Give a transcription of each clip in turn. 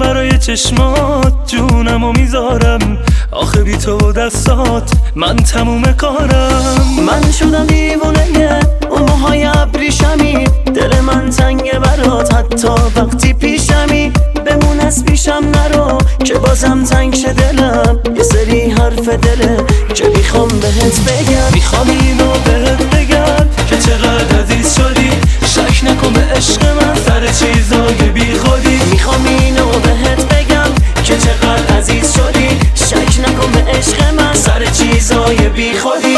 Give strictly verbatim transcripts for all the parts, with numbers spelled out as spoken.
برای چشمات جونمو میذارم، آخه بی تو و دستات من تموم کارم. من شدم دیوونه اون موهای ابریشمی، دل من تنگه برات حتی وقتی پیشمی. بمون از پیشم نرو که بازم تنگ شه دلم، یه سری حرف دله که میخوام بهت بگم. میخوام اینو بهت بگم که چقدر عزیز شدی، شک نکن به عشق من سر چیزای بی خودی. میخوام اینو بهت بگم که چقدر عزیز شدی، شک نکن به عشق من سر چیزای بی خودی.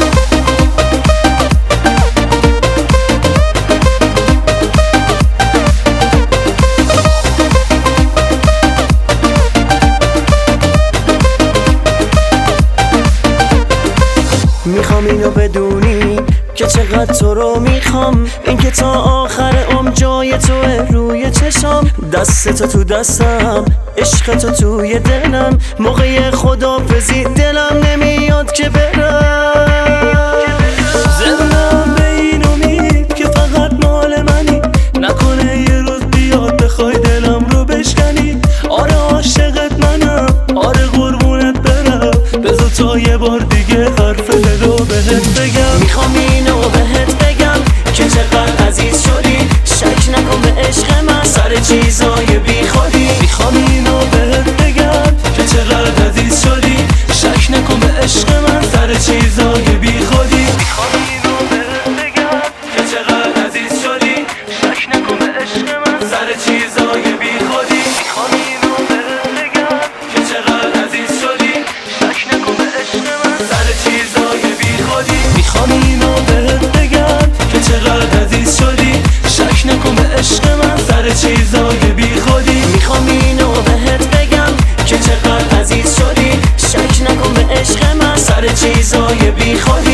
میخوام اینو بدونی که چقدر تو رو میخوام، اینکه تا آخر عمر جای توه روی چشام. دست تو تو دستم، عشق تو توی دلم، موقع خدافزی دلم نمیاد که برم. زندم به این امید که فقط مال منی، نکنه یه روز بیاد بخوای دلم رو بشکنی. آره عاشقت منم، آره قربونت برم، بذار تا یه بار دیگه حرف دل رو بهت بگم. میخوام اینو بهت بگم که چقدر عزیز شدی، شک نکن به عشق من سر چیزای بی خودی. میخوام اینو بهت بگم که چقدر عزیز شدی، شک نکن به عشق من سر چیزای بی خودی. میخوام اینو بهت بگم که چقدر عزیز شدی، شک نکن به عشق من سر چیزای بی خودی. میخوام اینو بهت بگم که چقدر عزیز شدی، شک نکن به عشق من سر چیزای بی خودی. میخوام اینو بهت بگم که چقدر عزیز شدی، شک نکن به عشق من سر چیزای بی خودی. میخوام اینو بهت بگم که چقدر عزیز شدی، شک نکن به عشق من سر چیزای بی خودی.